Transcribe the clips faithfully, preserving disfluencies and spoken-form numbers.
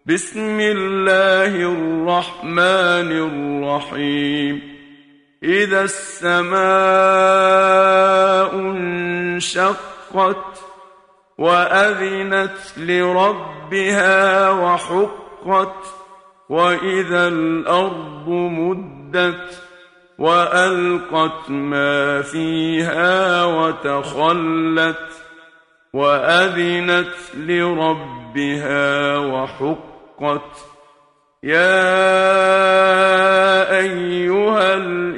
بسم الله الرحمن الرحيم إذا السماء انشقت وأذنت لربها وحقت وإذا الأرض مدت وألقت ما فيها وتخلت وأذنت لربها وحقت يا أيها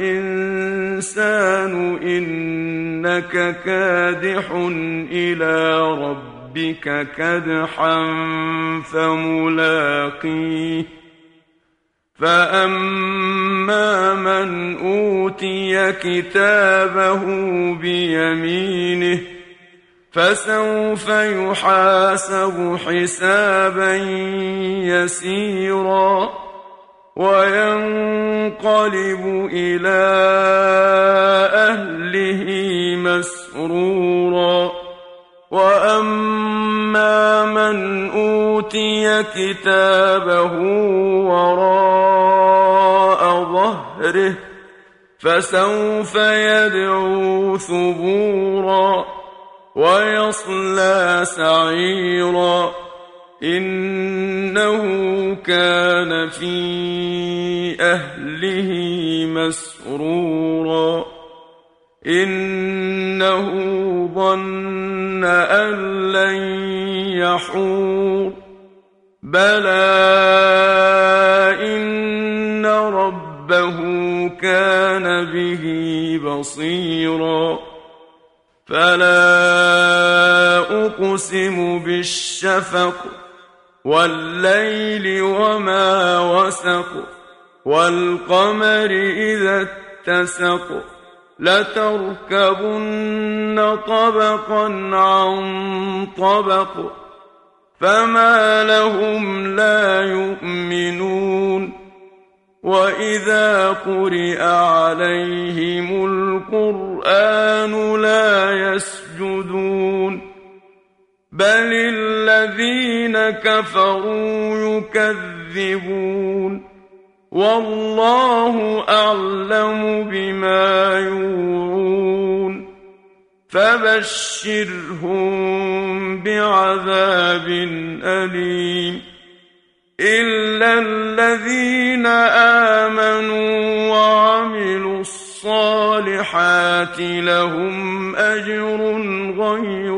الإنسان إنك كادح إلى ربك كدحا فملاقيه فأما من أوتي كتابه بيمينه فسوف يحاسب حسابا يسيرا وينقلب إلى أهله مسرورا وأما من أوتي كتابه وراء ظهره فسوف يدعو ثبورا ويصلى سعيرا إنه كان في أهله مسرورا إنه ظن أن لن يحور بلى إن ربه كان به بصيرا فلا أقسم بالشفق والليل وما وسق والقمر إذا اتسق لتركبن طبقا عن طبق فما لهم لا يؤمنون وإذا قرئ عليهم القرآن لا يسجدون بل الذين كفروا يكذبون والله أعلم بما يوعون فبشرهم بعذاب أليم إلا الذين آمنوا وعملوا الصالحات لهم أجر غير